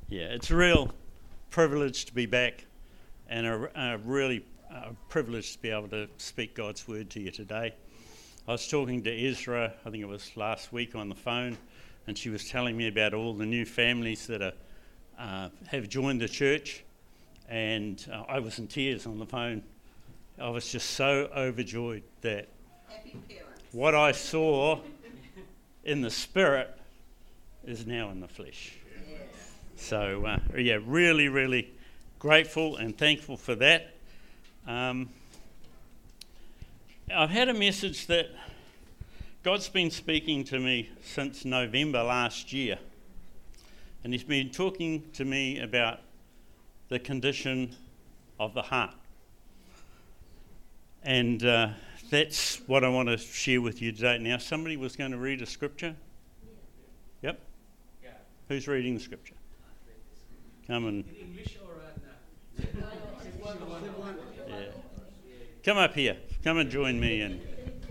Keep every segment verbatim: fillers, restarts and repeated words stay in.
Yeah, it's a real privilege to be back, and a, a really uh, privilege to be able to speak God's word to you today. I was talking to Ezra, I think it was last week, on the phone, and she was telling me about all the new families that are, uh, have joined the church, and uh, I was in tears on the phone. I was just so overjoyed that what I saw in the spirit is now in the flesh. So, uh, yeah, really, really grateful and thankful for that. Um, I've had a message that God's been speaking to me since November last year. And he's been talking to me about the condition of the heart. And uh, that's what I want to share with you today. Now, somebody was going to read a scripture? Yep. Yeah. Who's reading the scripture? Come and... In English or... Uh, no. Yeah. Come up here. Come and join me in.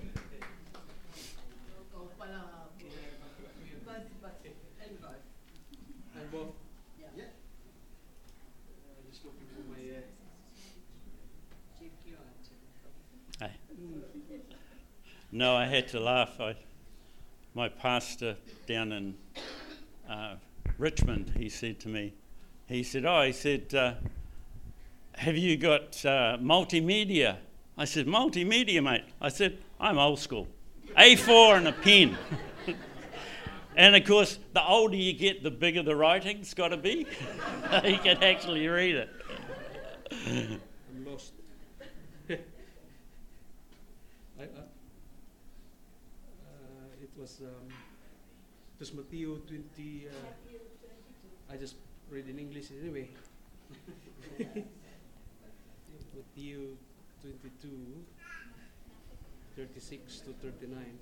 No, I had to laugh. I, my pastor down in uh, Richmond, he said to me, he said, oh, he said, uh, have you got uh, multimedia? I said, multimedia, mate. I said, I'm old school. A four and a pen. And, of course, the older you get, the bigger the writing's got to be. You can actually read it. I'm lost. I, uh, uh, it was um, it was Matthew twenty. Uh, I just read in English anyway. Matthew twenty-two, thirty-six to thirty-nine.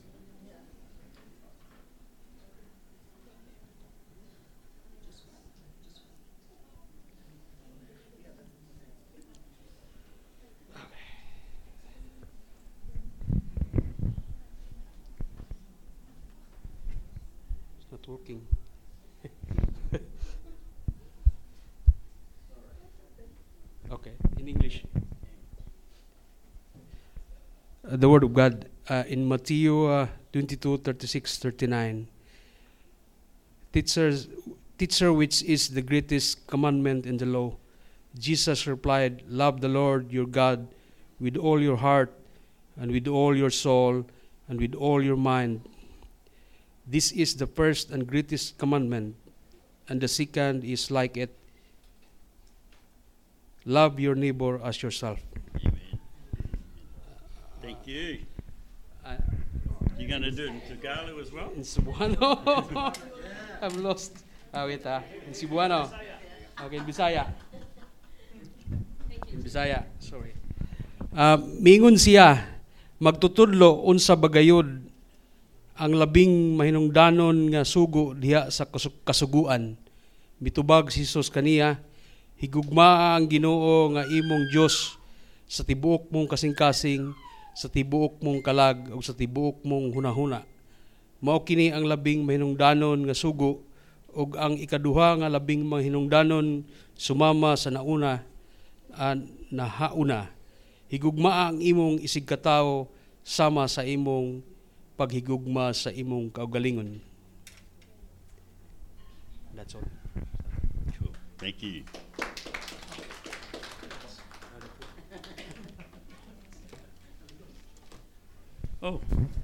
Not working. Okay, in English. Uh, the Word of God uh, in Matthew uh, twenty-two, thirty-six, thirty-nine. Teachers, teacher, which is the greatest commandment in the law? Jesus replied, love the Lord your God with all your heart and with all your soul and with all your mind. This is the first and greatest commandment, and the second is like it. Love your neighbor as yourself. Amen. Thank you. Uh, You're going to do it in Tagalog as well? In Cebuano. I'm lost. Ah, wait ah. In Cebuano. Okay, in Bisaya. In Bisaya, sorry. Uh, mingon siya, magtutudlo unsa bagayod ang labing mahinungdanon nga sugo diha sa kasuguan. Mitubag si Jesus kaniya, higugmaa ang Ginoo nga imong Dios sa tibuok mong kasing-kasing, sa tibuok mong kalag ug sa tibuok mong hunahuna. Mao kini ang labing mahinungdanon nga sugo ug ang ikaduha nga labing mahinungdanon sumama sa nauna uh, nahauna. Higugmaa ang imong isig katawo sama sa imong paghigugma sa imong kaugalingon. That's all. Cool. Thank you. Oh.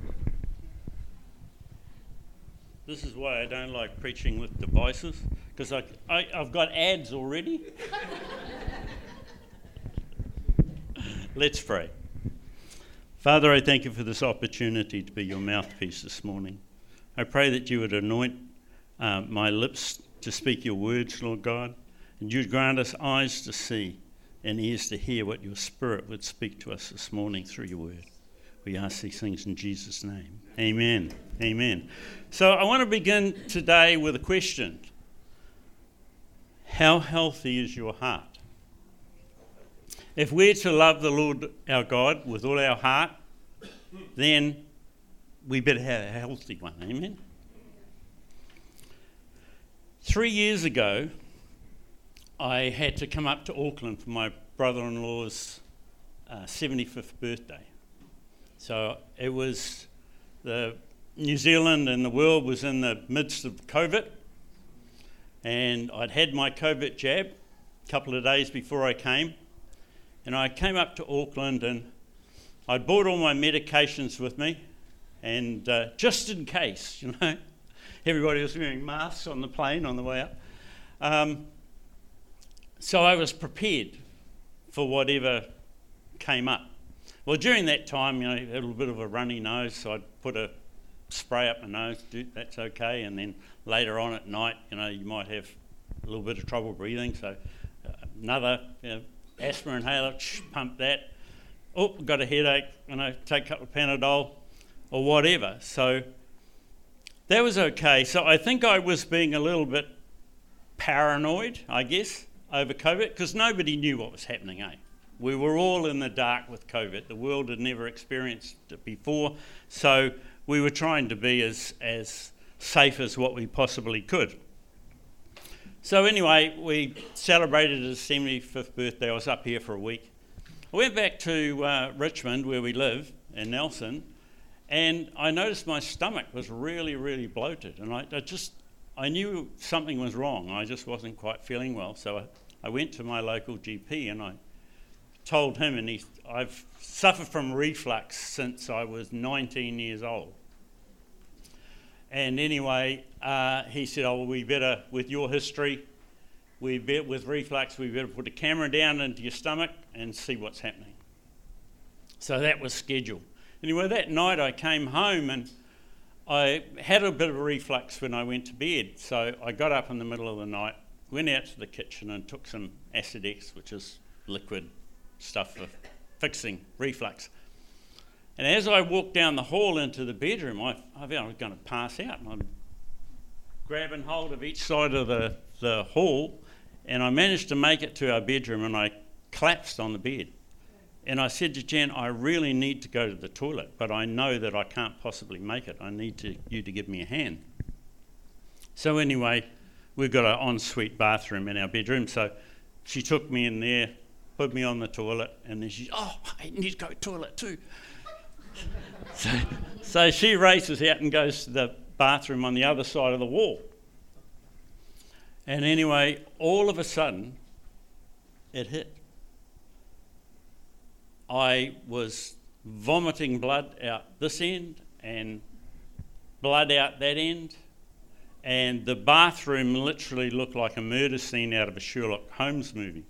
This is why I don't like preaching with devices, because I, I, I've got ads already. Let's pray. Father, I thank you for this opportunity to be your mouthpiece this morning. I pray that you would anoint uh, my lips to speak your words, Lord God, and you'd grant us eyes to see and ears to hear what your Spirit would speak to us this morning through your word. We ask these things in Jesus' name. Amen. Amen. So I want to begin today with a question. How healthy is your heart? If we're to love the Lord our God with all our heart, then we better have a healthy one. Amen? Three years ago, I had to come up to Auckland for my brother-in-law's uh, seventy-fifth birthday. So it was, the New Zealand and the world was in the midst of COVID, and I'd had my COVID jab a couple of days before I came, and I came up to Auckland and I brought all my medications with me, and uh, just in case, you know, everybody was wearing masks on the plane on the way up. Um, so I was prepared for whatever came up. Well, during that time, you know, I had a little bit of a runny nose, so I'd put a spray up my nose, do, that's okay, and then later on at night, you know, you might have a little bit of trouble breathing, so uh, another, you know, asthma inhaler, pump that. Oh, got a headache, you know, take a couple of Panadol or whatever. So that was okay. So I think I was being a little bit paranoid, I guess, over COVID, because nobody knew what was happening, eh? We were all in the dark with COVID. The world had never experienced it before, so we were trying to be as, as safe as what we possibly could. So anyway, we celebrated his seventy-fifth birthday. I was up here for a week. I went back to uh, Richmond, where we live, in Nelson, and I noticed my stomach was really, really bloated, and I, I just, I knew something was wrong. I just wasn't quite feeling well, so I, I went to my local G P and I told him, and he, I've suffered from reflux since I was nineteen years old. And anyway, uh, he said, oh, well, we better, with your history, we bet with reflux, we better put a camera down into your stomach and see what's happening. So that was scheduled. Anyway, that night I came home and I had a bit of a reflux when I went to bed. So I got up in the middle of the night, went out to the kitchen and took some Acidex, which is liquid stuff for fixing reflux. And as I walked down the hall into the bedroom, I, I thought I was going to pass out. And I'm grabbing hold of each side of the, the hall, and I managed to make it to our bedroom, and I collapsed on the bed. And I said to Jan, I really need to go to the toilet, but I know that I can't possibly make it. I need to, you to give me a hand. So anyway, we've got an ensuite bathroom in our bedroom, so she took me in there, put me on the toilet, and then she, oh, I need to go to the toilet too. so, so she races out and goes to the bathroom on the other side of the wall. And anyway, all of a sudden, it hit. I was vomiting blood out this end and blood out that end, and the bathroom literally looked like a murder scene out of a Sherlock Holmes movie.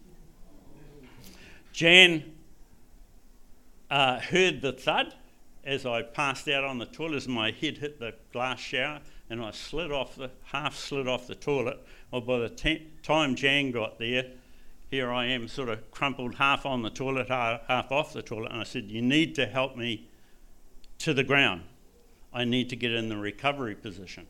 Jan uh, heard the thud as I passed out on the toilet, as my head hit the glass shower, and I slid off the half slid off the toilet. Well, by the te- time Jan got there, here I am, sort of crumpled half on the toilet, half off the toilet, and I said, "You need to help me to the ground. I need to get in the recovery position."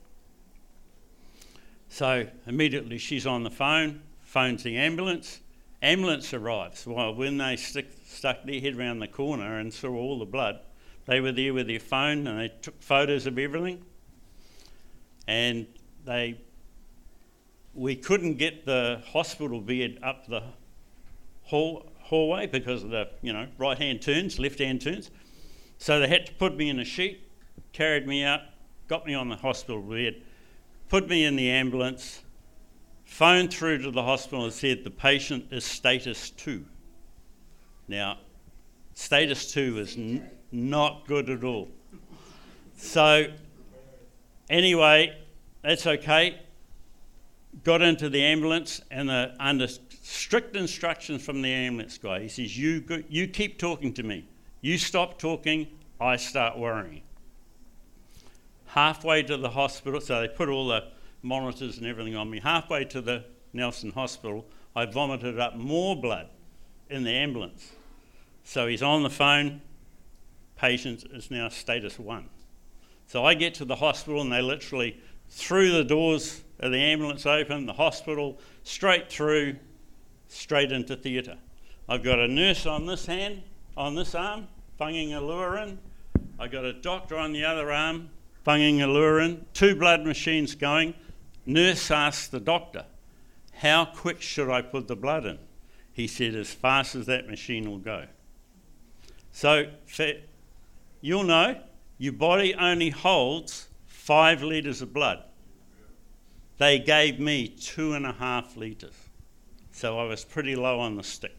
So immediately she's on the phone, phones the ambulance. Ambulance arrives. Well, when they stick, stuck their head around the corner and saw all the blood, they were there with their phone and they took photos of everything. And they, we couldn't get the hospital bed up the hall, hallway because of the, you know, right-hand turns, left-hand turns. So they had to put me in a sheet, carried me out, got me on the hospital bed, put me in the ambulance, phoned through to the hospital and said the patient is status two. Now, status two is n- not good at all. So, anyway, that's okay. Got into the ambulance, and the, under strict instructions from the ambulance guy, he says, you, go, you keep talking to me. You stop talking, I start worrying. Halfway to the hospital, so they put all the monitors and everything on me. Halfway to the Nelson Hospital, I vomited up more blood in the ambulance. So he's on the phone, patient is now status one. So I get to the hospital and they literally threw the doors of the ambulance open, the hospital, straight through, straight into theatre. I've got a nurse on this hand, on this arm, bunging a lure in. I've got a doctor on the other arm, bunging a lure in, two blood machines going. Nurse asks the doctor, how quick should I put the blood in? He said, as fast as that machine will go. So for, you'll know, your body only holds five litres of blood. They gave me two and a half litres. So I was pretty low on the stick.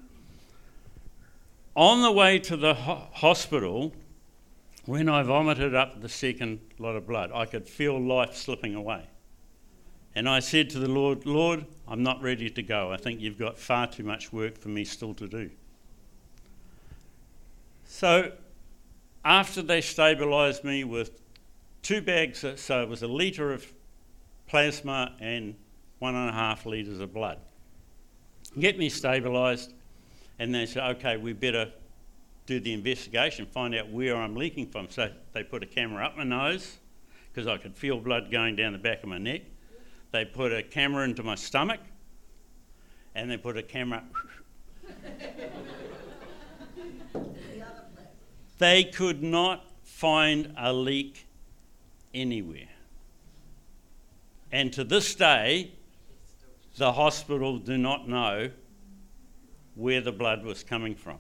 On the way to the ho- hospital, when I vomited up the second lot of blood, I could feel life slipping away. And I said to the Lord, Lord, I'm not ready to go. I think you've got far too much work for me still to do. So after they stabilised me with two bags, so it was a litre of plasma and one and a half litres of blood, get me stabilised, and they said, okay, we better do the investigation, find out where I'm leaking from. So they put a camera up my nose, because I could feel blood going down the back of my neck. They put a camera into my stomach, and they put a camera... They could not find a leak anywhere. And to this day, the hospital do not know where the blood was coming from.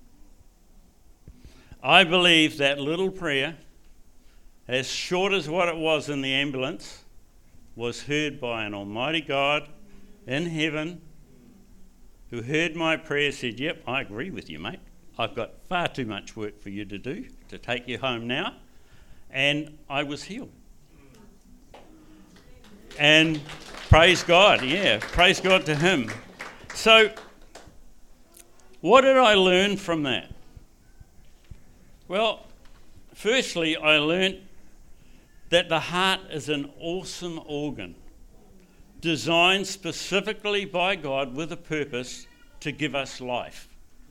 I believe that little prayer, as short as what it was in the ambulance, was heard by an almighty God in heaven who heard my prayer, said, yep, I agree with you, mate. I've got far too much work for you to do to take you home now. And I was healed. And praise God, yeah, praise God to him. So, what did I learn from that? Well, firstly, I learnt that the heart is an awesome organ, designed specifically by God with a purpose to give us life.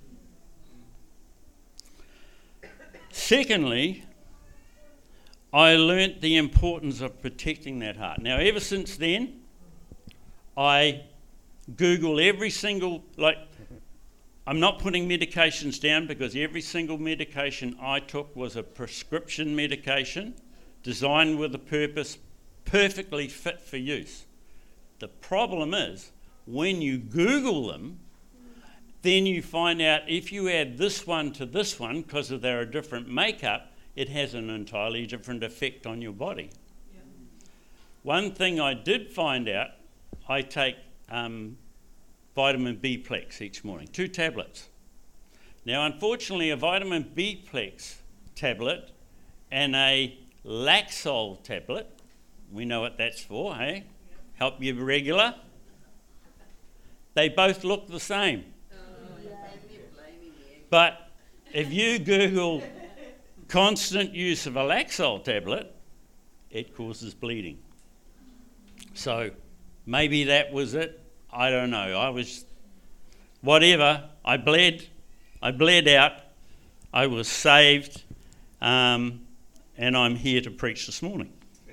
Secondly, I learnt the importance of protecting that heart. Now, ever since then, I Google every single, like, I'm not putting medications down because every single medication I took was a prescription medication designed with a purpose, perfectly fit for use. The problem is, when you Google them, then you find out if you add this one to this one, because they're a different makeup, it has an entirely different effect on your body. Yeah. One thing I did find out, I take um, vitamin B-plex each morning, two tablets. Now, unfortunately, a vitamin B-plex tablet and a Laxol tablet, we know what that's for, hey? Yeah. Help you regular. They both look the same. Oh, yeah. But if you Google constant use of a Laxol tablet, it causes bleeding. So maybe that was it. I don't know. I was, whatever, I bled. I bled out. I was saved. Um, and I'm here to preach this morning.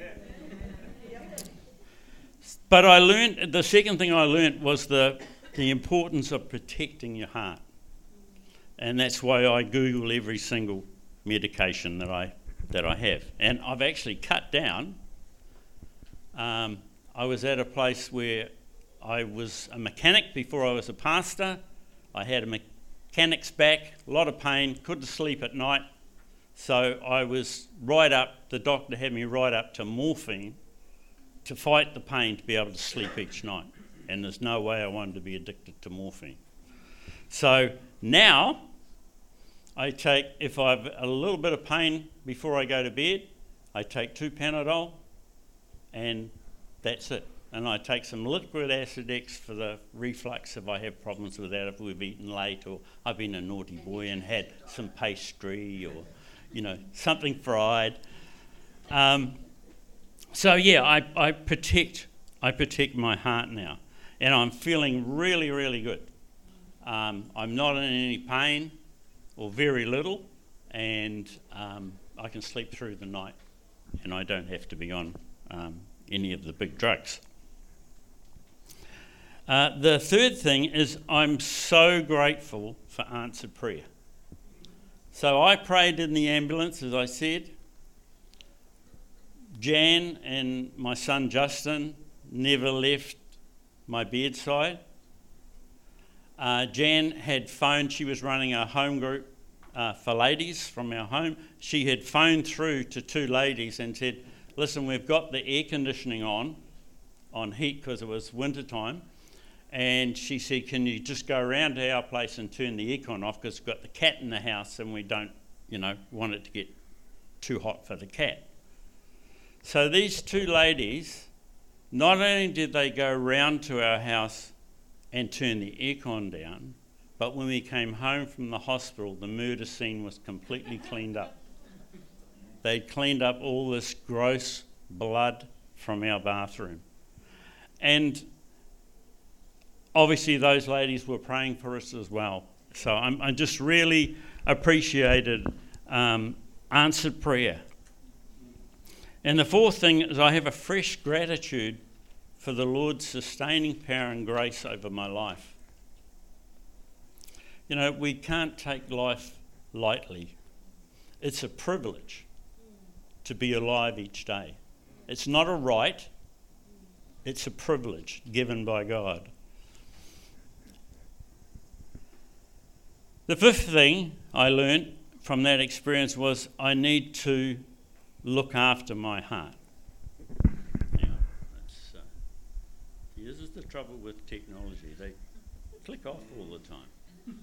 But I learned, the second thing I learned was the, the importance of protecting your heart. And that's why I Google every single medication that I that I have. And I've actually cut down. Um, I was at a place where I was a mechanic before I was a pastor. I had a mechanic's back, a lot of pain, couldn't sleep at night. So I was right up, the doctor had me right up to morphine to fight the pain to be able to sleep each night. And there's no way I wanted to be addicted to morphine. So now I take, if I have a little bit of pain before I go to bed, I take two Panadol and that's it. And I take some liquid Acidex for the reflux if I have problems with that, if we've eaten late or I've been a naughty boy and had some pastry or, you know, something fried. Um, so yeah, I, I protect I protect my heart now. And I'm feeling really, really good. Um, I'm not in any pain, or very little, and um, I can sleep through the night, and I don't have to be on um, any of the big drugs. Uh, the third thing is I'm so grateful for answered prayer. So I prayed in the ambulance, as I said. Jan and my son Justin never left my bedside. Uh, Jan had phoned, she was running a home group uh, for ladies from our home. She had phoned through to two ladies and said, listen, we've got the air conditioning on, on heat because it was winter time. And she said, can you just go around to our place and turn the aircon off because we've got the cat in the house and we don't, you know, want it to get too hot for the cat. So these two ladies, not only did they go round to our house and turn the aircon down, but when we came home from the hospital, the murder scene was completely cleaned up. They'd cleaned up all this gross blood from our bathroom. And obviously those ladies were praying for us as well. So I'm, I just really appreciated um, answered prayer. And the fourth thing is I have a fresh gratitude for the Lord's sustaining power and grace over my life. You know, we can't take life lightly. It's a privilege to be alive each day. It's not a right, it's a privilege given by God. The fifth thing I learnt from that experience was I need to look after my heart. Now, that's, uh, this is the trouble with technology. They click off all the time.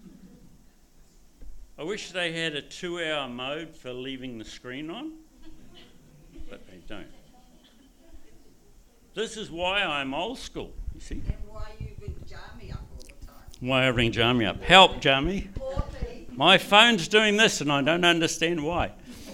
I wish they had a two-hour mode for leaving the screen on, but they don't. This is why I'm old school, you see. And why you bring Jamie up all the time. Why I bring Jamie up. Help, Jamie. My phone's doing this and I don't understand why.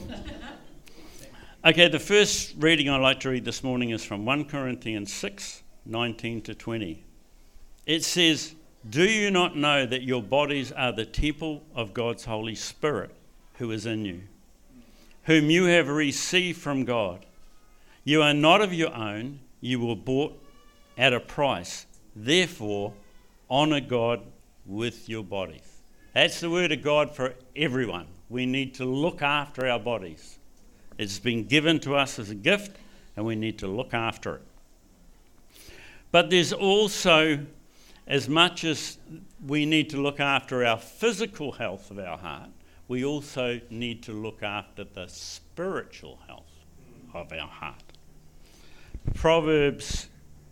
Okay, the first reading I'd like to read this morning is from First Corinthians six, nineteen to twenty. It says, do you not know that your bodies are the temple of God's Holy Spirit who is in you, whom you have received from God? You are not of your own, you were bought at a price. Therefore, honour God with your bodies. That's the word of God for everyone. We need to look after our bodies. It's been given to us as a gift, and we need to look after it. But there's also, as much as we need to look after our physical health of our heart, we also need to look after the spiritual health of our heart. Proverbs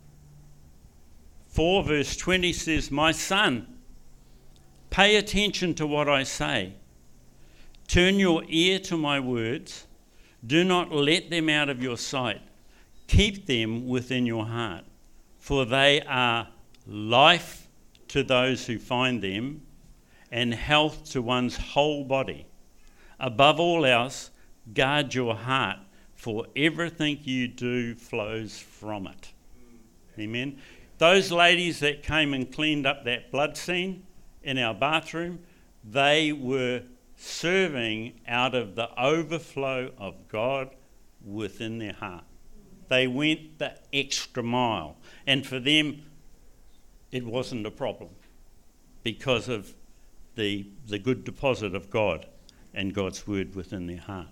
four verse twenty says, my son, pay attention to what I say. Turn your ear to my words. Do not let them out of your sight. Keep them within your heart, for they are life to those who find them and health to one's whole body. Above all else, guard your heart, for everything you do flows from it. Amen. Those ladies that came and cleaned up that blood scene in our bathroom, they were serving out of the overflow of God within their heart. They went the extra mile. And for them, it wasn't a problem because of the, the good deposit of God and God's word within their heart.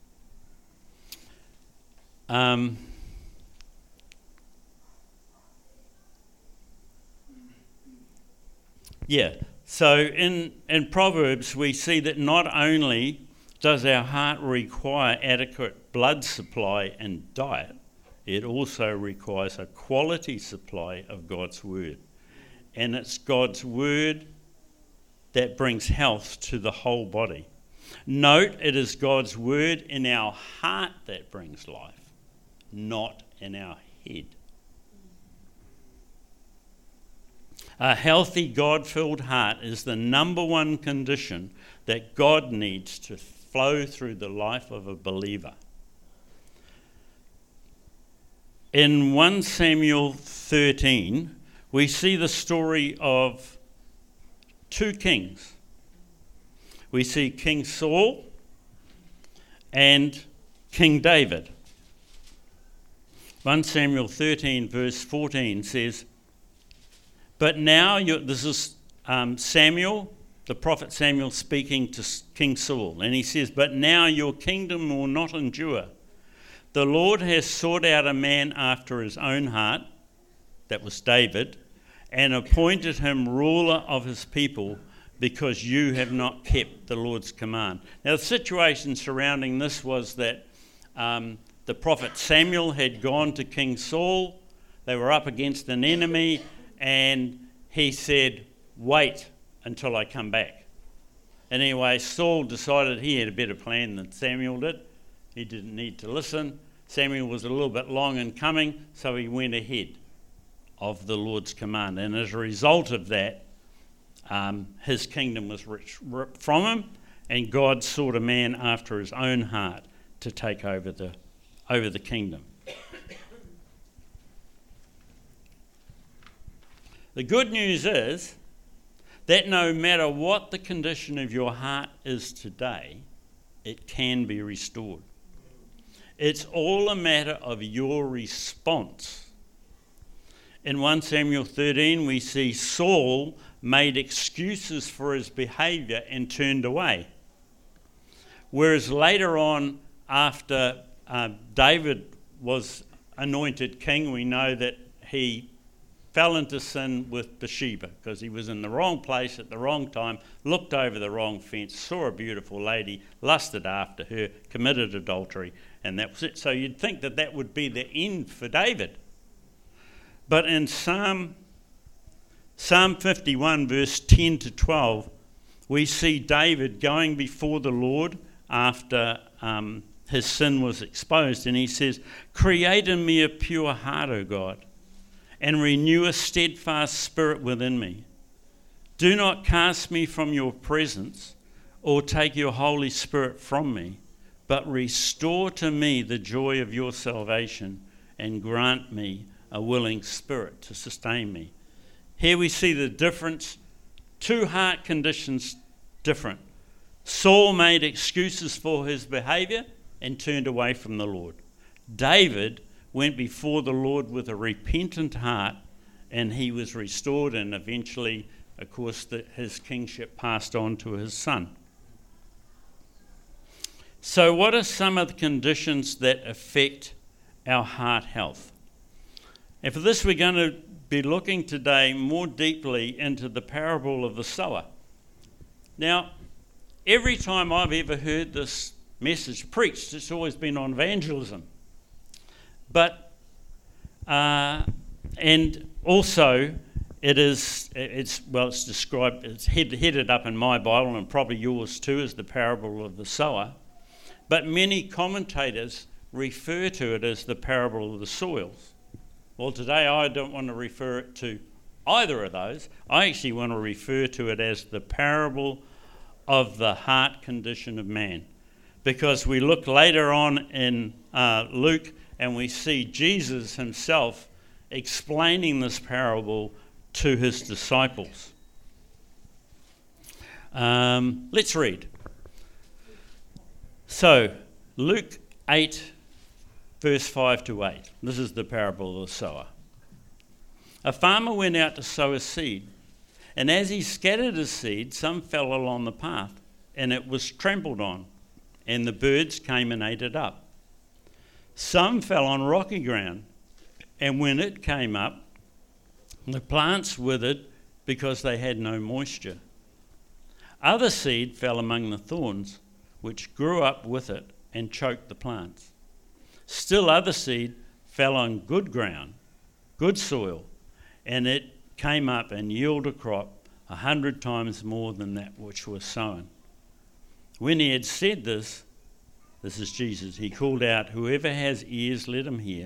Um, yeah, so in, in Proverbs we see that not only does our heart require adequate blood supply and diet, it also requires a quality supply of God's word. And it's God's word that brings health to the whole body. Note, it is God's word in our heart that brings life, not in our head. A healthy, God-filled heart is the number one condition that God needs to flow through the life of a believer. In First Samuel thirteen, we see the story of two kings. We see King Saul and King David. First Samuel thirteen verse fourteen says, but now, you're, this is um, Samuel, the prophet Samuel speaking to King Saul, and he says, but now your kingdom will not endure. The Lord has sought out a man after his own heart, that was David, and appointed him ruler of his people, because you have not kept the Lord's command. Now, the situation surrounding this was that um, the prophet Samuel had gone to King Saul. They were up against an enemy, and he said, wait until I come back. And anyway, Saul decided he had a better plan than Samuel did. He didn't need to listen. Samuel was a little bit long in coming, so he went ahead of the Lord's command. And as a result of that, um, his kingdom was ripped from him, and God sought a man after his own heart to take over the over the kingdom. The good news is that no matter what the condition of your heart is today, it can be restored. It's all a matter of your response. In First Samuel thirteen, we see Saul made excuses for his behaviour and turned away. Whereas later on, after uh, David was anointed king, we know that he fell into sin with Bathsheba because he was in the wrong place at the wrong time, looked over the wrong fence, saw a beautiful lady, lusted after her, committed adultery, and that was it. So you'd think that that would be the end for David. But in Psalm, Psalm fifty-one, verse ten to twelve, we see David going before the Lord after um, his sin was exposed, and he says, create in me a pure heart, O God, and renew a steadfast spirit within me. Do not cast me from your presence or take your Holy Spirit from me, but restore to me the joy of your salvation and grant me a willing spirit to sustain me. Here we see the difference, two heart conditions different. Saul made excuses for his behaviour and turned away from the Lord. David went before the Lord with a repentant heart, and he was restored, and eventually, of course, the, his kingship passed on to his son. So what are some of the conditions that affect our heart health? And for this, we're going to be looking today more deeply into the parable of the sower. Now, every time I've ever heard this message preached, it's always been on evangelism. But, uh, and also, it is, it's, well, it's described, it's head, headed up in my Bible, and probably yours too, as the parable of the sower. But many commentators refer to it as the parable of the soils. Well, today I don't want to refer it to either of those. I actually want to refer to it as the parable of the heart condition of man. Because we look later on in uh, Luke, and we see Jesus himself explaining this parable to his disciples. Um, let's read. So, Luke eight, verse five to eight. This is the parable of the sower. A farmer went out to sow his seed, and as he scattered his seed, some fell along the path, and it was trampled on, and the birds came and ate it up. Some fell on rocky ground, and when it came up, the plants withered because they had no moisture. Other seed fell among the thorns, which grew up with it and choked the plants. Still other seed fell on good ground, good soil, and it came up and yielded a crop a hundred times more than that which was sown. When he had said this, this is Jesus, he called out, whoever has ears, let him hear.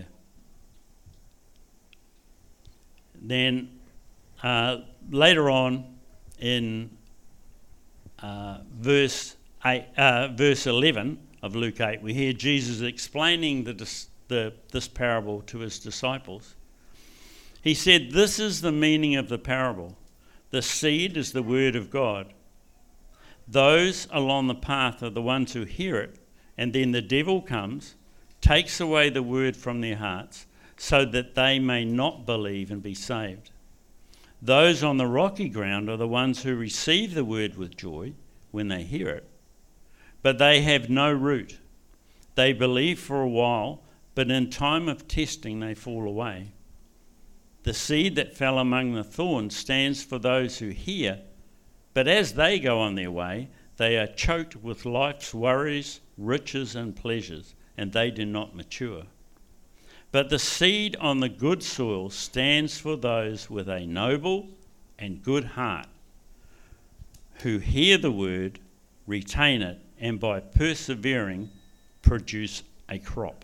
Then uh, later on in uh, verse eight, uh, verse eleven of Luke eight, we hear Jesus explaining the, the, this parable to his disciples. He said, this is the meaning of the parable. The seed is the word of God. Those along the path are the ones who hear it, and then the devil comes, takes away the word from their hearts, so that they may not believe and be saved. Those on the rocky ground are the ones who receive the word with joy when they hear it, but they have no root. They believe for a while, but in time of testing they fall away. The seed that fell among the thorns stands for those who hear, but as they go on their way, they are choked with life's worries, riches and pleasures, and they do not mature. But the seed on the good soil stands for those with a noble and good heart, who hear the word, retain it, and by persevering produce a crop.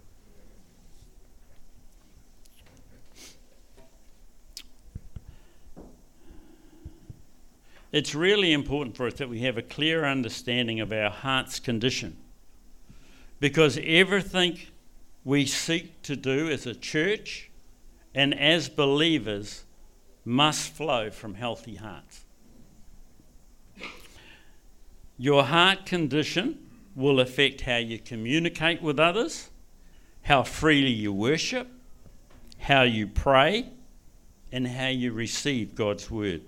It's really important for us that we have a clear understanding of our heart's condition, because everything we seek to do as a church and as believers must flow from healthy hearts. Your heart condition will affect how you communicate with others, how freely you worship, how you pray, and how you receive God's word.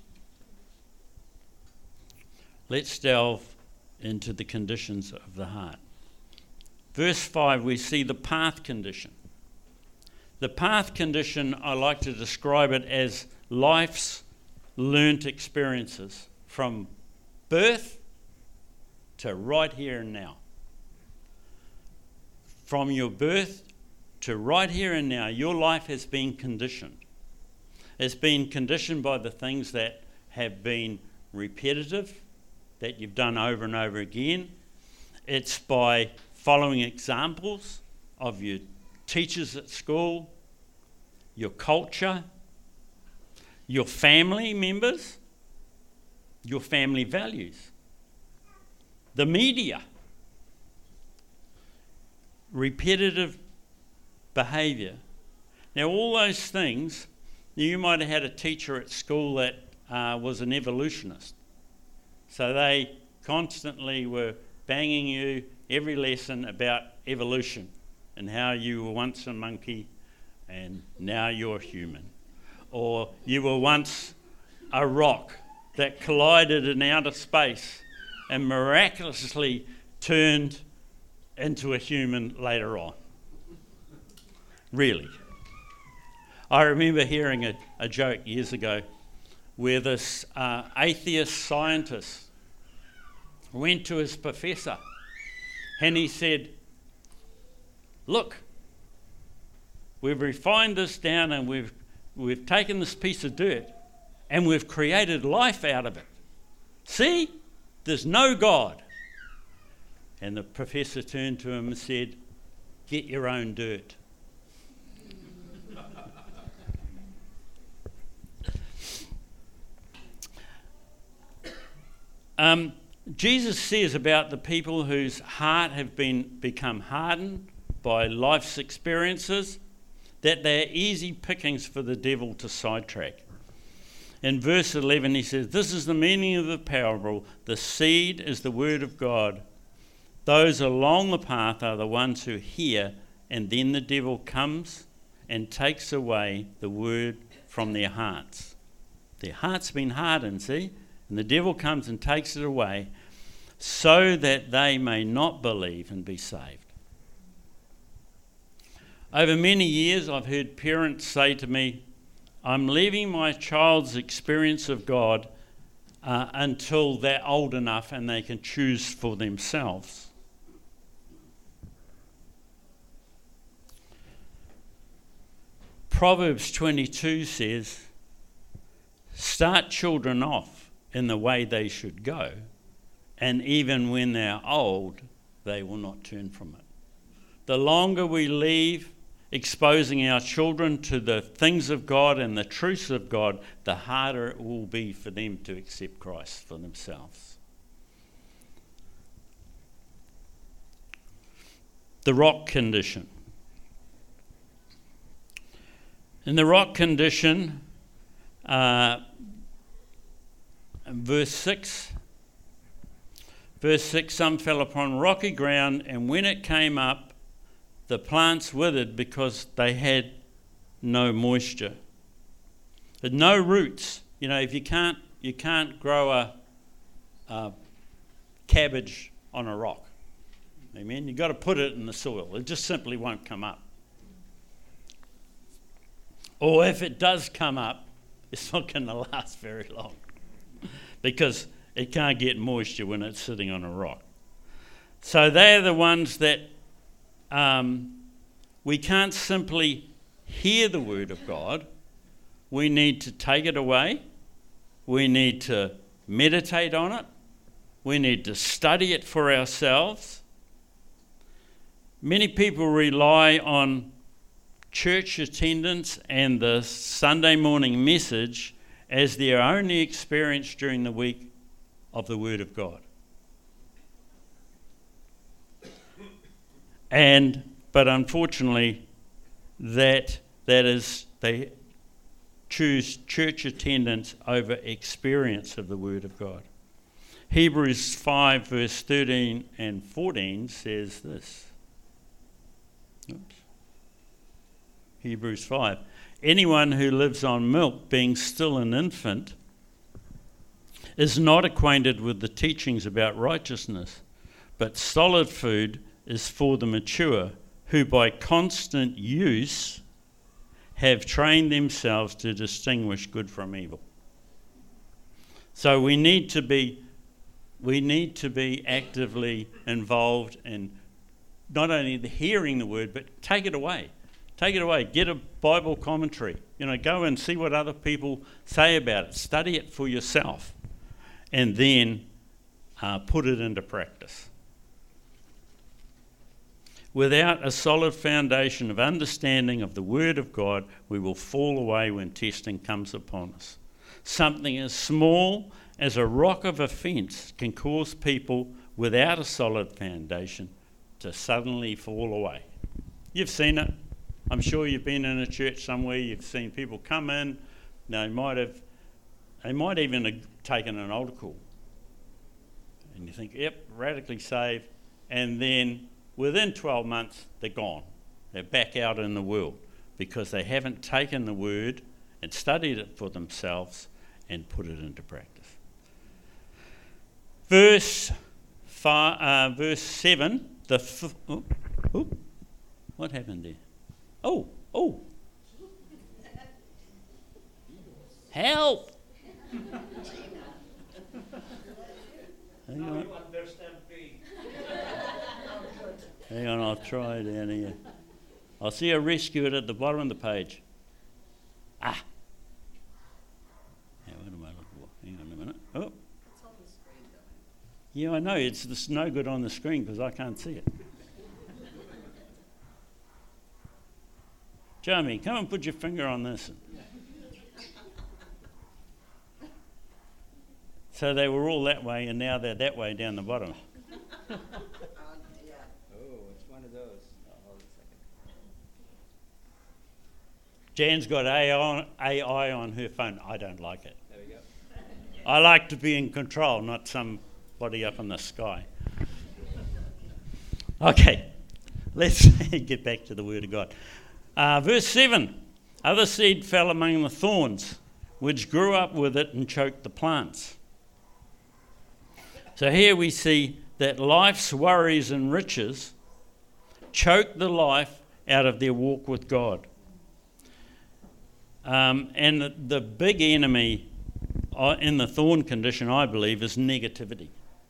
Let's delve into the conditions of the heart. Verse five, we see the path condition. The path condition, I like to describe it as life's learnt experiences from birth to right here and now. From your birth to right here and now, your life has been conditioned. It's been conditioned by the things that have been repetitive, that you've done over and over again. It's by following examples of your teachers at school, your culture, your family members, your family values, the media, repetitive behaviour. Now, all those things, you might have had a teacher at school that uh, was an evolutionist. So they constantly were banging you every lesson about evolution and how you were once a monkey and now you're human. Or you were once a rock that collided in outer space and miraculously turned into a human later on. Really. I remember hearing a, a joke years ago where this uh, atheist scientist went to his professor and he said, look, we've refined this down and we've we've taken this piece of dirt and we've created life out of it. See, there's no God. And the professor turned to him and said, get your own dirt. um, Jesus says about the people whose heart have been become hardened by life's experiences that they're easy pickings for the devil to sidetrack. In verse eleven he says, this is the meaning of the parable. The seed is the word of God. Those along the path are the ones who hear, and then the devil comes and takes away the word from their hearts. Their heart's been hardened, see? And the devil comes and takes it away so that they may not believe and be saved. Over many years, I've heard parents say to me, I'm leaving my child's experience of God uh, until they're old enough and they can choose for themselves. Proverbs twenty-two says, start children off in the way they should go, and even when they're old, they will not turn from it. The longer we leave exposing our children to the things of God and the truths of God, the harder it will be for them to accept Christ for themselves. The rock condition. In the rock condition, uh, verse six, verse six, some fell upon rocky ground, and when it came up, the plants withered because they had no moisture. There's no roots. You know, if you can't, you can't grow a, a cabbage on a rock. Amen. You've got to put it in the soil. It just simply won't come up. Or if it does come up, it's not going to last very long because it can't get moisture when it's sitting on a rock. So they're the ones that um, we can't simply hear the word of God. We need to take it away. We need to meditate on it. We need to study it for ourselves. Many people rely on church attendance and the Sunday morning message as their only experience during the week of the Word of God. And but unfortunately, that that is they choose church attendance over experience of the Word of God. Hebrews five verse thirteen and fourteen says this. Oops. Hebrews five. Anyone who lives on milk, being still an infant, is not acquainted with the teachings about righteousness, but solid food is for the mature, who by constant use have trained themselves to distinguish good from evil. So we need to be we need to be actively involved in not only the hearing the word, but take it away. Take it away. Get a Bible commentary. You know, go and see what other people say about it. Study it for yourself, and then uh, put it into practice. Without a solid foundation of understanding of the Word of God, we will fall away when testing comes upon us. Something as small as a rock of offence can cause people without a solid foundation to suddenly fall away. You've seen it. I'm sure you've been in a church somewhere, you've seen people come in, they might have, they might even have taken an altar call. And you think, yep, radically saved, and then within twelve months, they're gone. They're back out in the world because they haven't taken the word and studied it for themselves and put it into practice. Verse five, uh, verse seven. The f- oh, oh, what happened there? Oh, oh, help! Hang on. Hang on, I'll try down here. I'll see a rescue it at the bottom of the page. Ah. Yeah, what am I looking for? Hang on a minute. Oh. It's on the screen, though. Yeah, I know. It's, it's no good on the screen because I can't see it. Jeremy, come and put your finger on this. So they were all that way and now they're that way down the bottom. Uh, yeah. Oh, it's one of those. Oh, hold a second. Jan's got A I on, A I on her phone. I don't like it. There we go. I like to be in control, not somebody up in the sky. Okay, let's get back to the Word of God. Uh, verse seven, other seed fell among the thorns, which grew up with it and choked the plants. So here we see that life's worries and riches choke the life out of their walk with God. Um, and the, the big enemy in the thorn condition, I believe, is negativity.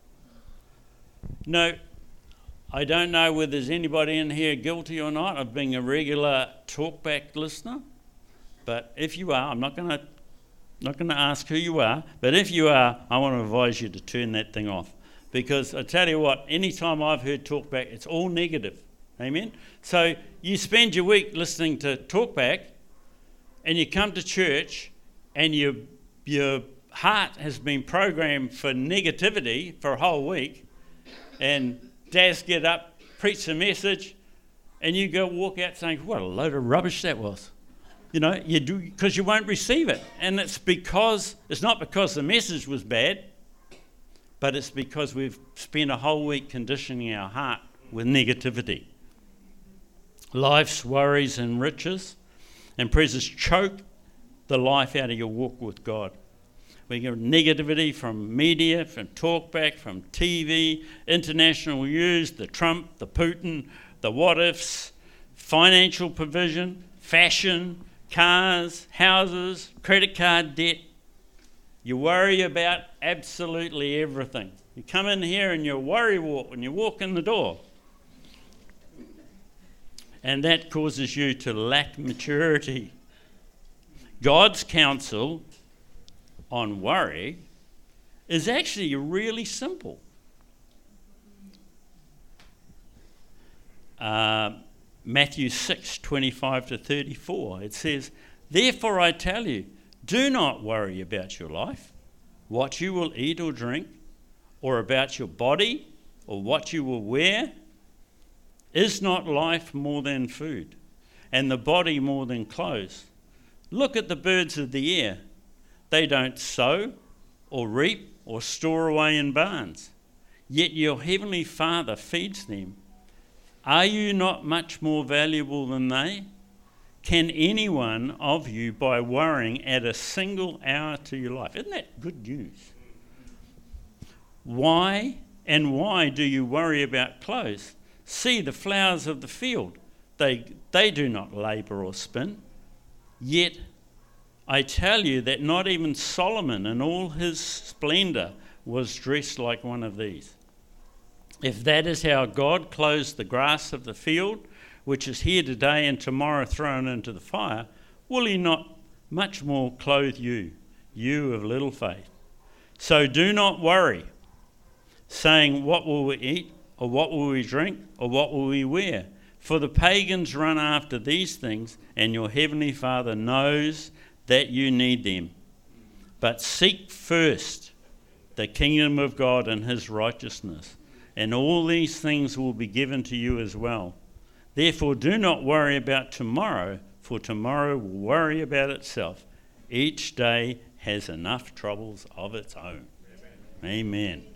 No, I don't know whether there's anybody in here guilty or not of being a regular talkback listener, but if you are, I'm not going to not going to ask who you are, but if you are, I want to advise you to turn that thing off. Because I tell you what, any time I've heard talkback, it's all negative. Amen? So you spend your week listening to talkback, and you come to church, and your your heart has been programmed for negativity for a whole week, and Daz get up, preach a message, and you go walk out saying, what a load of rubbish that was. You know, you do because you won't receive it. And it's because, it's not because the message was bad, but it's because we've spent a whole week conditioning our heart with negativity. Life's worries and riches and pressures choke the life out of your walk with God. We get negativity from media, from talkback, from T V, international news, the Trump, the Putin, the what-ifs, financial provision, fashion, cars, houses, credit card debt. You worry about absolutely everything. You come in here and you worry walk when you walk in the door. And that causes you to lack maturity. God's counsel on worry is actually really simple. Uh, Matthew six, twenty-five to thirty-four, it says, "Therefore I tell you, do not worry about your life, what you will eat or drink, or about your body, or what you will wear. Is not life more than food, and the body more than clothes? Look at the birds of the air. They don't sow, or reap, or store away in barns, yet your heavenly Father feeds them. Are you not much more valuable than they? Can anyone of you, by worrying, add a single hour to your life?" Isn't that good news? Why and why do you worry about clothes? See the flowers of the field. They, they do not labour or spin. Yet I tell you that not even Solomon in all his splendour was dressed like one of these. If that is how God clothes the grass of the field, which is here today and tomorrow thrown into the fire, will he not much more clothe you, you of little faith? So do not worry, saying, what will we eat, or what will we drink, or what will we wear? For the pagans run after these things, and your heavenly Father knows that you need them. But seek first the kingdom of God and his righteousness, and all these things will be given to you as well. Therefore do not worry about tomorrow, for tomorrow will worry about itself. Each day has enough troubles of its own. Amen. Amen.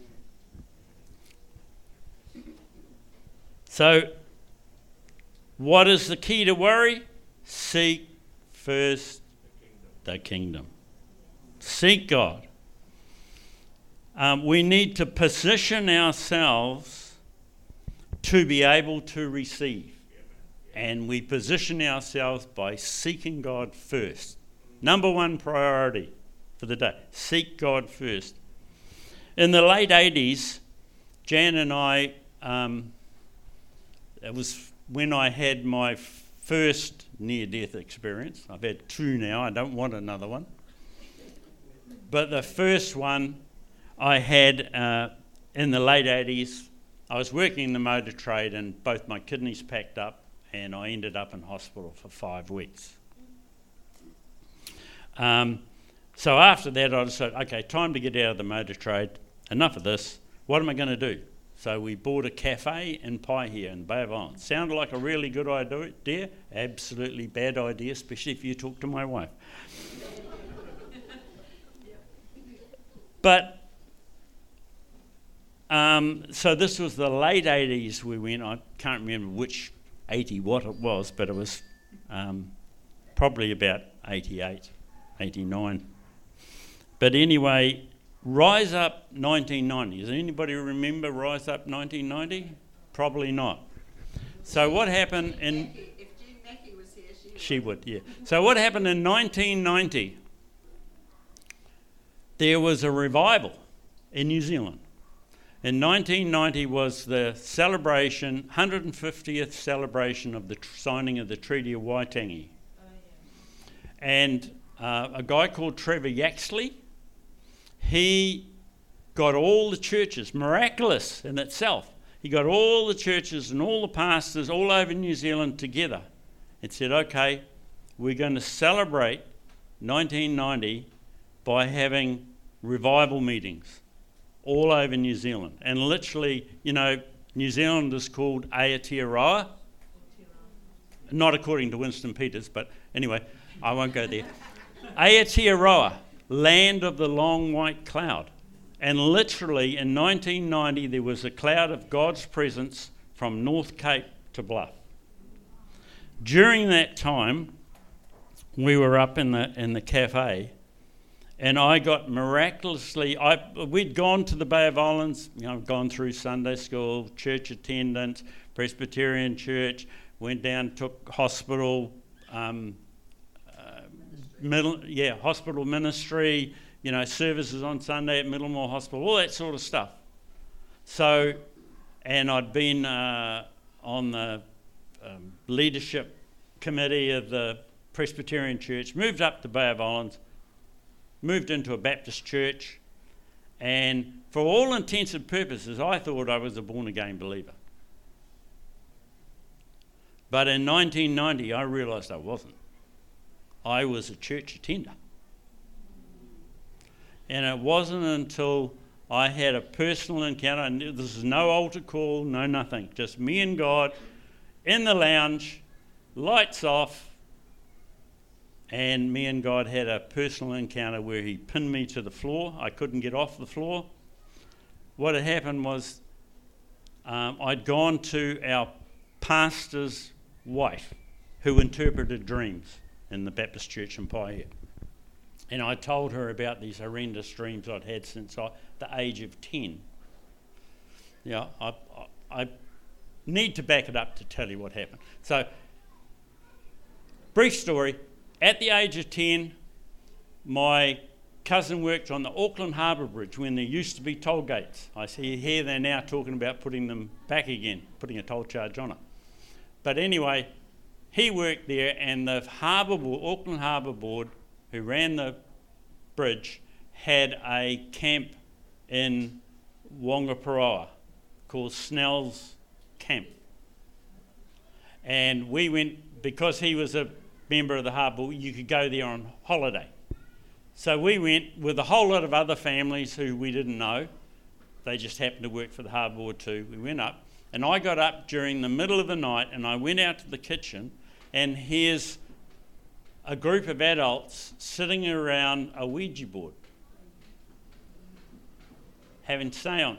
So, what is the key to worry? Seek first the kingdom. Seek God. Um, we need to position ourselves to be able to receive. And we position ourselves by seeking God first. Number one priority for the day. Seek God first. In the late eighties, Jan and I, um, it was when I had my first near-death experience. I've had two now. I don't want another one. But the first one I had uh, in the late eighties, I was working in the motor trade and both my kidneys packed up and I ended up in hospital for five weeks. Um, so after that I decided, okay, time to get out of the motor trade. Enough of this. What am I going to do? So we bought a cafe in Paihia in Bay of Islands. Sounded like a really good idea. Absolutely bad idea, especially if you talk to my wife. But Um, so this was the late eighties we went. I can't remember which eighty what it was, but it was um, probably about eighty-eight, eighty-nine. But anyway, Rise Up nineteen ninety. Does anybody remember Rise Up nineteen ninety? Probably not. So what happened in... If Jean Mackey was here, she would. She would, yeah. So what happened in nineteen ninety? There was a revival in New Zealand. In nineteen ninety was the celebration, one hundred fiftieth celebration of the tr- signing of the Treaty of Waitangi. Oh, yeah. And uh, a guy called Trevor Yaxley, he got all the churches, miraculous in itself, he got all the churches and all the pastors all over New Zealand together and said, okay, we're going to celebrate nineteen ninety by having revival meetings all over New Zealand. And literally, you know, New Zealand is called Aotearoa. Not according to Winston Peters, but anyway, I won't go there. Aotearoa, land of the long white cloud. And literally in nineteen ninety, there was a cloud of God's presence from North Cape to Bluff. During that time, we were up in the in the cafe, and I got miraculously, I, we'd gone to the Bay of Islands, you know, gone through Sunday school, church attendance, Presbyterian church, went down, took hospital, um, middle, yeah, hospital ministry, you know, services on Sunday at Middlemore Hospital, all that sort of stuff. So, and I'd been uh, on the um, leadership committee of the Presbyterian Church, moved up to Bay of Islands, moved into a Baptist church, and for all intents and purposes, I thought I was a born-again believer. But in nineteen ninety, I realised I wasn't. I was a church attender. And it wasn't until I had a personal encounter, and this is no altar call, no nothing, just me and God in the lounge, lights off, and me and God had a personal encounter where he pinned me to the floor. I couldn't get off the floor. What had happened was um, I'd gone to our pastor's wife, who interpreted dreams in the Baptist church in Paihia. And I told her about these horrendous dreams I'd had since I, the age of ten. Yeah, I, I, I need to back it up to tell you what happened. So, brief story. At the age of ten, my cousin worked on the Auckland Harbour Bridge when there used to be toll gates. I see here they're now talking about putting them back again, putting a toll charge on it. But anyway, he worked there, and the Harbour Board, Auckland Harbour Board, who ran the bridge, had a camp in Wongaparoa called Snell's Camp. And we went, because he was a member of the Harbour Board, you could go there on holiday. So we went with a whole lot of other families who we didn't know. They just happened to work for the Harbour Board too. We went up, and I got up during the middle of the night, and I went out to the kitchen, and here's a group of adults sitting around a Ouija board, having seance.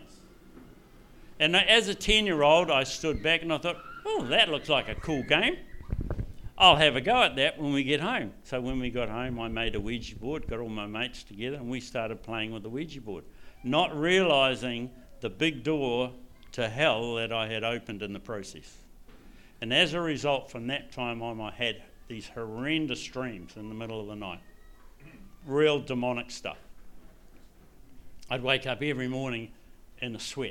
And as a ten-year-old, I stood back and I thought, oh, that looks like a cool game. I'll have a go at that when we get home. So when we got home, I made a Ouija board, got all my mates together, and we started playing with the Ouija board, not realising the big door to hell that I had opened in the process. And as a result, from that time on, I had these horrendous dreams in the middle of the night. Real demonic stuff. I'd wake up every morning in a sweat.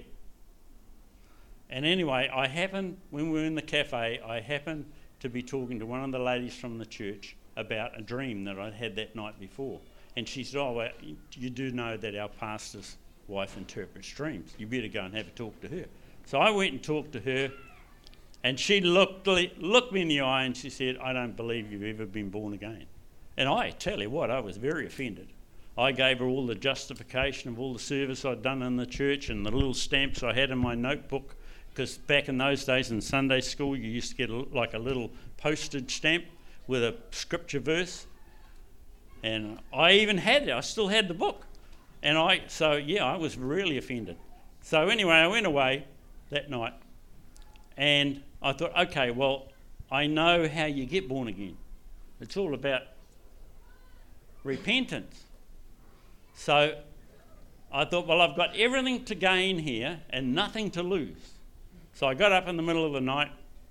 And anyway, I happened, when we were in the cafe, I happened to be talking to one of the ladies from the church about a dream that I'd had that night before. And she said, oh, well, you do know that our pastor's wife interprets dreams. You better go and have a talk to her. So I went and talked to her, and she looked, looked me in the eye and she said, I don't believe you've ever been born again. And I tell you what, I was very offended. I gave her all the justification of all the service I'd done in the church and the little stamps I had in my notebook, because back in those days in Sunday school you used to get a, like a little postage stamp with a scripture verse, and I even had it. I still had the book, and I so yeah I was really offended. So anyway, I went away that night, and I thought, okay, well, I know how you get born again. It's all about repentance. So I thought, well, I've got everything to gain here and nothing to lose. So I got up in the middle of the night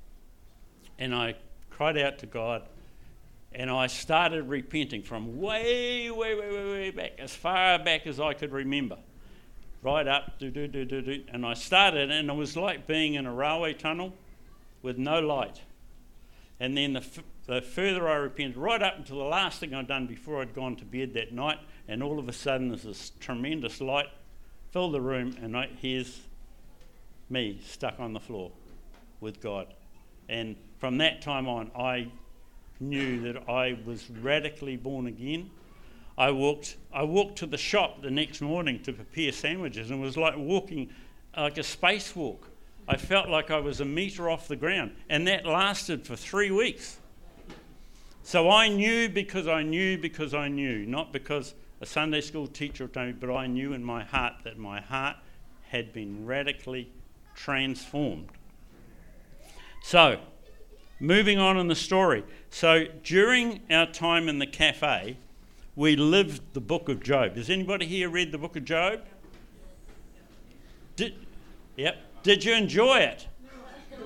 and I cried out to God, and I started repenting from way, way, way, way, way back, as far back as I could remember. Right up, do, do, do, do, do. And I started, and it was like being in a railway tunnel with no light. And then the, f- the further I repented, right up until the last thing I'd done before I'd gone to bed that night, and all of a sudden there's this tremendous light filled the room, and I, here's me stuck on the floor with God. And from that time on, I knew that I was radically born again. I walked I walked to the shop the next morning to prepare sandwiches, and it was like walking like a spacewalk. I felt like I was a metre off the ground, and that lasted for three weeks. So I knew because I knew because I knew, not because a Sunday school teacher told me, but I knew in my heart that my heart had been radically transformed. So, moving on in the story. So during our time in the cafe, we lived the book of Job. Has anybody here read the book of Job? Did, yep. Did you enjoy it?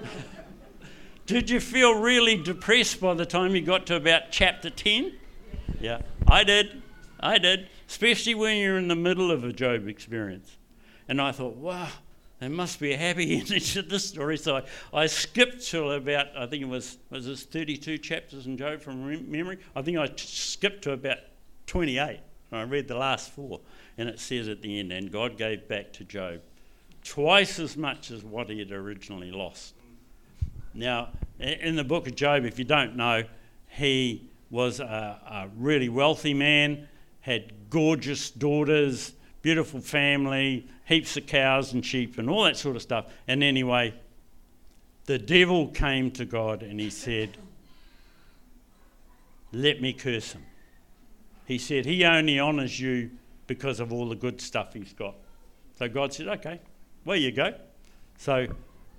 Did you feel really depressed by the time you got to about chapter ten? Yeah, I did. I did. Especially when you're in the middle of a Job experience. And I thought, wow, there must be a happy ending to this story. So I, I skipped to about, I think it was, was this thirty-two chapters in Job from rem- memory? I think I t- skipped to about twenty-eight. And I read the last four. And it says at the end, and God gave back to Job twice as much as what he had originally lost. Now, in the book of Job, if you don't know, he was a, a really wealthy man, had gorgeous daughters, beautiful family, heaps of cows and sheep and all that sort of stuff. And anyway, the devil came to God and he said, let me curse him. He said he only honours you because of all the good stuff he's got. So God said, okay, well, you go. So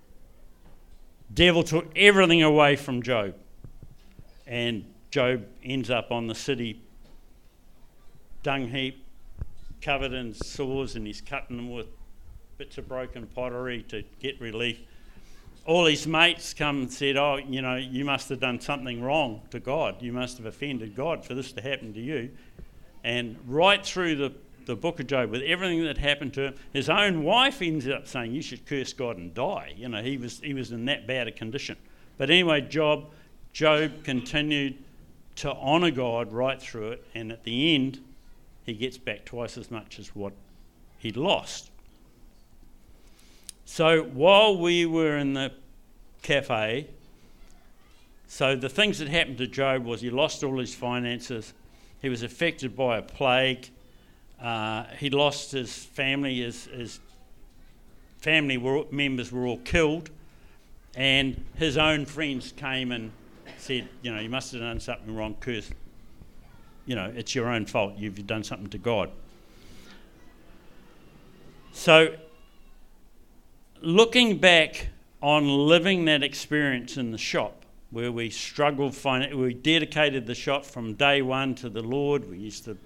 devil took everything away from Job. And Job ends up on the city dung heap, covered in sores, and he's cutting them with bits of broken pottery to get relief. All his mates come and said, oh, you know, you must have done something wrong to God. You must have offended God for this to happen to you. And right through the, the book of Job, with everything that happened to him, his own wife ended up saying, you should curse God and die. You know, he was he was in that bad a condition. But anyway, Job, Job continued to honour God right through it, and at the end, he gets back twice as much as what he'd lost. So while we were in the cafe, so the things that happened to Job was he lost all his finances, he was affected by a plague, uh, he lost his family, his, his family were, members were all killed, and his own friends came and said, you know, you must have done something wrong, curse. You know, it's your own fault. You've done something to God. So, looking back on living that experience in the shop, where we struggled, fin- we dedicated the shop from day one to the Lord. We used to,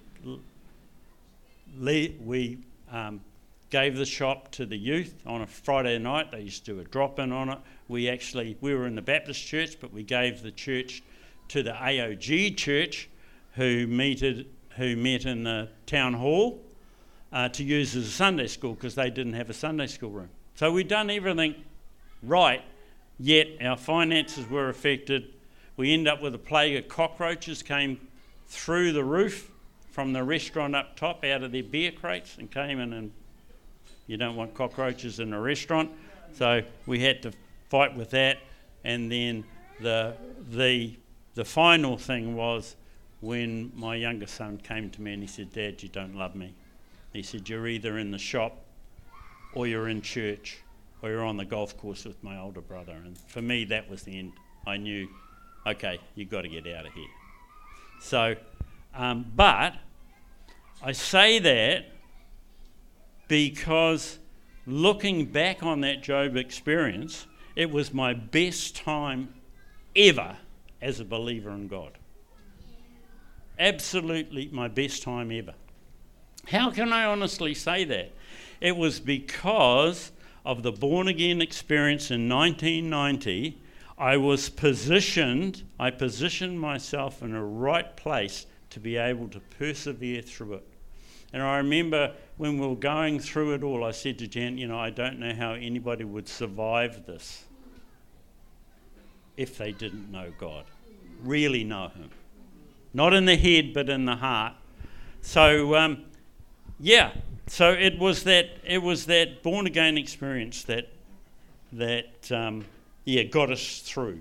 le- we um, gave the shop to the youth on a Friday night. They used to do a drop-in on it. We actually, we were in the Baptist church, but we gave the church to the A O G church, who meted, who met in the town hall uh, to use as a Sunday school because they didn't have a Sunday school room. So we'd done everything right, yet our finances were affected. We ended up with a plague of cockroaches came through the roof from the restaurant up top out of their beer crates and came in, and you don't want cockroaches in a restaurant. So we had to fight with that. And then the the the final thing was when my younger son came to me and he said, Dad, you don't love me. He said, you're either in the shop or you're in church or you're on the golf course with my older brother. And for me, that was the end. I knew, okay, you've got to get out of here. So, um, but I say that because looking back on that Job experience, it was my best time ever as a believer in God. Absolutely my best time ever. How can I honestly say that? It was because of the born-again experience in nineteen ninety. I was positioned, I positioned myself in a right place to be able to persevere through it. And I remember when we were going through it all, I said to Jan, you know, I don't know how anybody would survive this if they didn't know God, really know him. Not in the head, but in the heart. So, um, yeah, so it was that it was that born-again experience that, that um, yeah, got us through.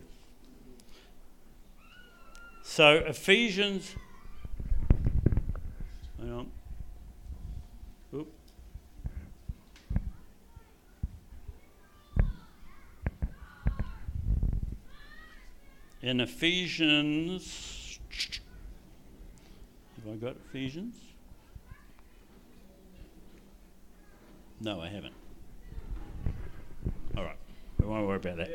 So Ephesians, hang on. Oop. In Ephesians, have I got Ephesians? No, I haven't. All right, we won't worry about that.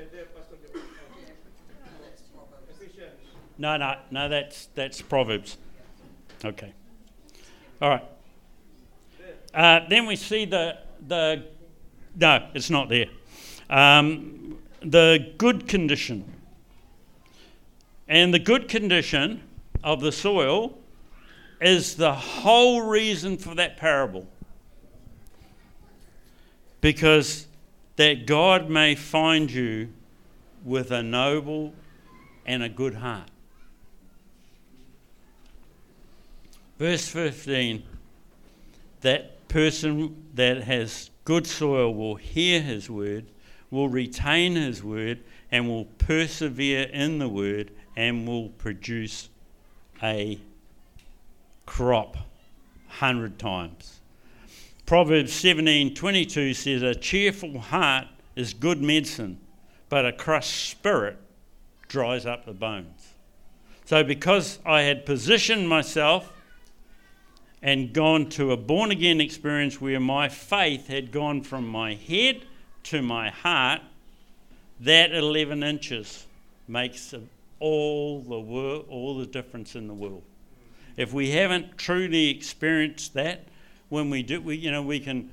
No, no, no. That's that's Proverbs. Okay. All right. Uh, then we see the the. No, it's not there. Um, the good condition. And the good condition of the soil is the whole reason for that parable. Because that God may find you with a noble and a good heart. Verse fifteen, that person that has good soil will hear his word, will retain his word, and will persevere in the word, and will produce a crop hundred times. Proverbs seventeen twenty-two says, a cheerful heart is good medicine, but a crushed spirit dries up the bones. So because I had positioned myself and gone to a born-again experience where my faith had gone from my head to my heart, that eleven inches makes all the wor- all the difference in the world. If we haven't truly experienced that, when we do, we you know we can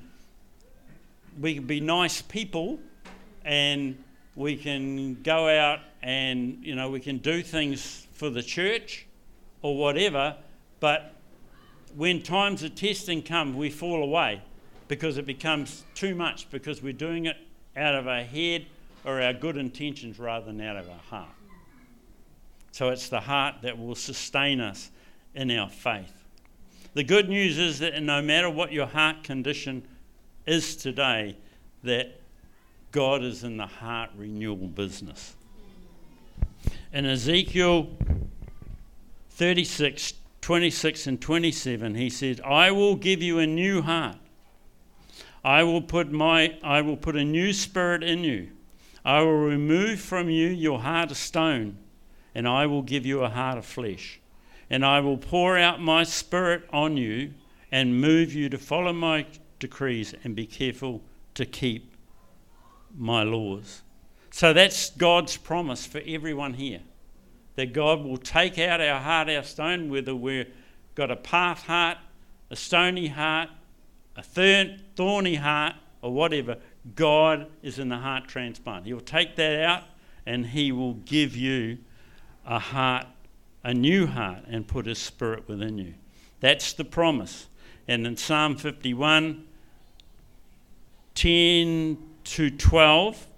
we can be nice people, and we can go out and you know we can do things for the church or whatever, but when times of testing come, we fall away because it becomes too much, because we're doing it out of our head or our good intentions rather than out of our heart. So it's the heart that will sustain us in our faith. The good news is that no matter what your heart condition is today, that God is in the heart renewal business. In Ezekiel thirty-six, twenty-six and twenty-seven, he says, I will give you a new heart. I will put my I will put a new spirit in you. I will remove from you your heart of stone, and I will give you a heart of flesh. And I will pour out my spirit on you and move you to follow my decrees and be careful to keep my laws. So that's God's promise for everyone here, that God will take out our heart, our stone, whether we've got a path heart, a stony heart, a thorny heart, or whatever. God is in the heart transplant. He'll take that out and he will give you a heart, a new heart, and put his spirit within you. That's the promise. And in Psalm fifty-one, ten to twelve,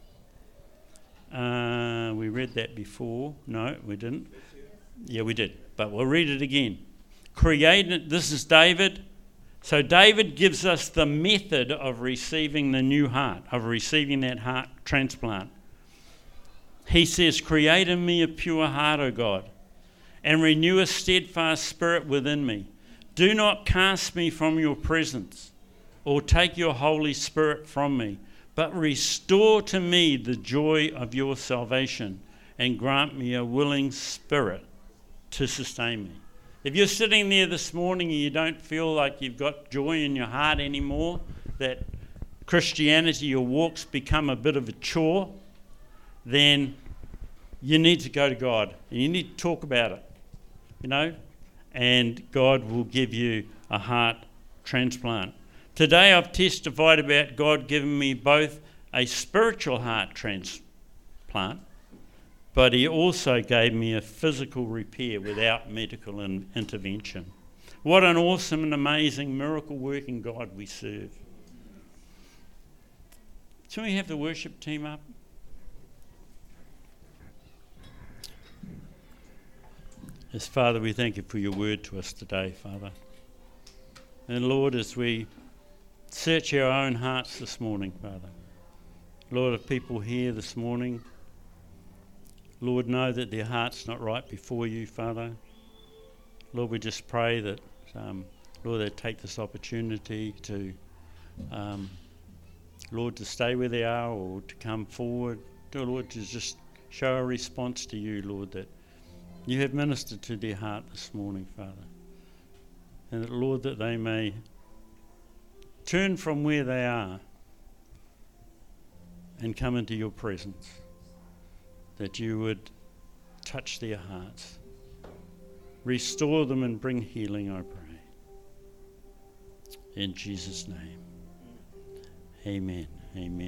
uh, we read that before. No, we didn't. Yeah, we did. But we'll read it again. Created, this is David. So David gives us the method of receiving the new heart, of receiving that heart transplant. He says, create in me a pure heart, O God, and renew a steadfast spirit within me. Do not cast me from your presence, or take your Holy Spirit from me, but restore to me the joy of your salvation, and grant me a willing spirit to sustain me. If you're sitting there this morning and you don't feel like you've got joy in your heart anymore, that Christianity, your walk's become a bit of a chore, then you need to go to God and you need to talk about it, you know, and God will give you a heart transplant. Today I've testified about God giving me both a spiritual heart transplant, but he also gave me a physical repair without medical in- intervention. What an awesome and amazing miracle-working God we serve. Can we have the worship team up? Yes, Father, we thank you for your word to us today, Father. And Lord, as we search our own hearts this morning, Father, Lord, if people here this morning, Lord, know that their heart's not right before you, Father, Lord, we just pray that, um, Lord, they take this opportunity to, um, Lord, to stay where they are or to come forward, to, Lord, to just show a response to you, Lord, that you have ministered to their heart this morning, Father. And that, Lord, that they may turn from where they are and come into your presence, that you would touch their hearts, restore them and bring healing, I pray. In Jesus' name, amen, amen.